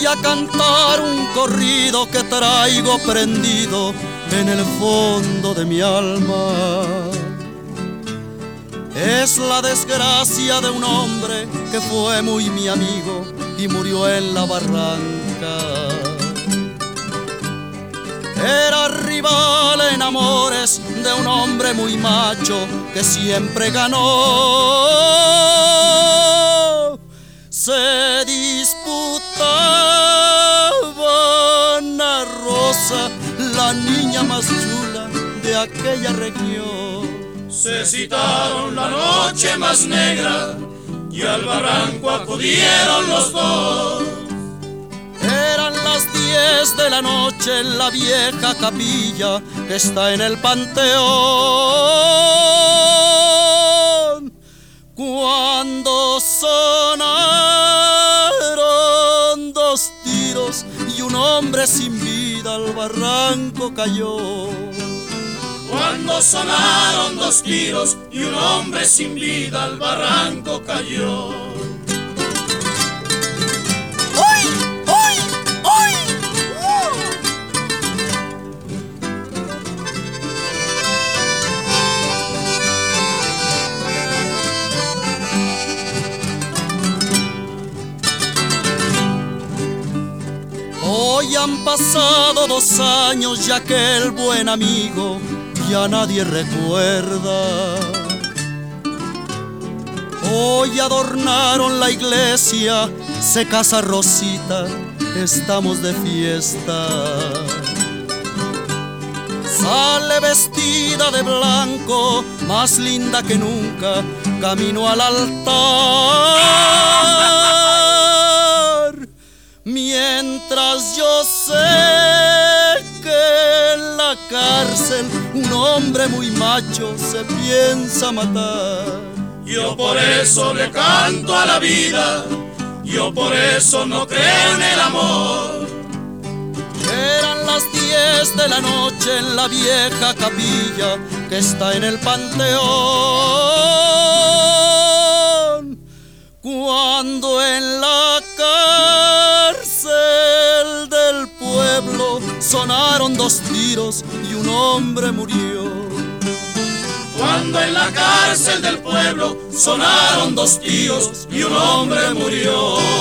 Voy a cantar un corrido que traigo prendido en el fondo de mi alma. Es la desgracia de un hombre que fue muy mi amigo y murió en la barranca. Era rival en amores de un hombre muy macho que siempre ganó. Se disputaban a Rosa, la niña más chula de aquella región. Se citaron la noche más negra y al barranco acudieron los dos. Eran las 10 de la noche en la vieja capilla que está en el panteón, cuando sonaron 2 tiros y un hombre sin vida al barranco cayó. Cuando sonaron 2 tiros y un hombre sin vida al barranco cayó. Hoy han pasado 2 años y aquel buen amigo ya nadie recuerda. Hoy adornaron la iglesia, se casa Rosita, estamos de fiesta. Sale vestida de blanco, más linda que nunca, camino al altar. Mientras yo sé que en la cárcel un hombre muy macho se piensa matar. Yo por eso le canto a la vida, yo por eso no creo en el amor. Eran las 10 de la noche en la vieja capilla que está en el panteón, cuando en la cárcel del pueblo sonaron 2 tiros y un hombre murió. Cuando en la cárcel del pueblo sonaron 2 tiros y un hombre murió.